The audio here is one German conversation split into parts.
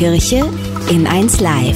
Kirche in 1 Live.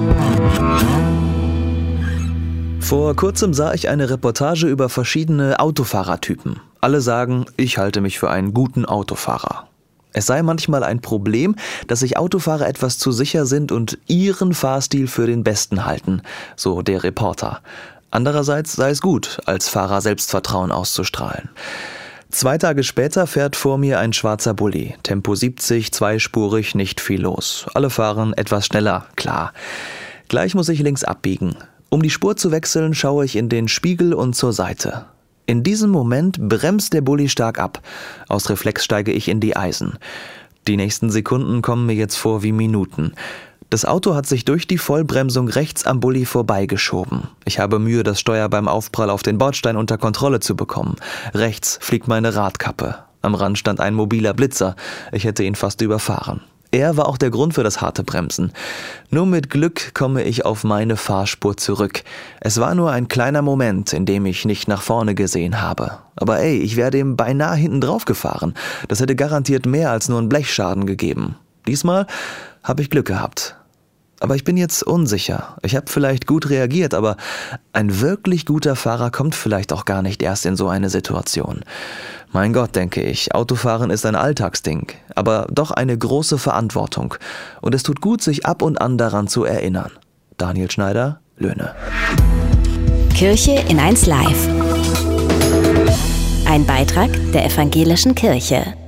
Vor kurzem sah ich eine Reportage über verschiedene Autofahrertypen. Alle sagen, ich halte mich für einen guten Autofahrer. Es sei manchmal ein Problem, dass sich Autofahrer etwas zu sicher sind und ihren Fahrstil für den besten halten, so der Reporter. Andererseits sei es gut, als Fahrer Selbstvertrauen auszustrahlen. 2 Tage später fährt vor mir ein schwarzer Bulli. Tempo 70, zweispurig, nicht viel los. Alle fahren etwas schneller, klar. Gleich muss ich links abbiegen. Um die Spur zu wechseln, schaue ich in den Spiegel und zur Seite. In diesem Moment bremst der Bulli stark ab. Aus Reflex steige ich in die Eisen. Die nächsten Sekunden kommen mir jetzt vor wie Minuten. Das Auto hat sich durch die Vollbremsung rechts am Bulli vorbeigeschoben. Ich habe Mühe, das Steuer beim Aufprall auf den Bordstein unter Kontrolle zu bekommen. Rechts fliegt meine Radkappe. Am Rand stand ein mobiler Blitzer. Ich hätte ihn fast überfahren. Er war auch der Grund für das harte Bremsen. Nur mit Glück komme ich auf meine Fahrspur zurück. Es war nur ein kleiner Moment, in dem ich nicht nach vorne gesehen habe. Aber ich wäre dem beinahe hinten drauf gefahren. Das hätte garantiert mehr als nur einen Blechschaden gegeben. Diesmal habe ich Glück gehabt. Aber ich bin jetzt unsicher. Ich habe vielleicht gut reagiert, aber ein wirklich guter Fahrer kommt vielleicht auch gar nicht erst in so eine Situation. Mein Gott, denke ich, Autofahren ist ein Alltagsding, aber doch eine große Verantwortung. Und es tut gut, sich ab und an daran zu erinnern. Daniel Schneider, Löhne. Kirche in 1 Live. Ein Beitrag der Evangelischen Kirche.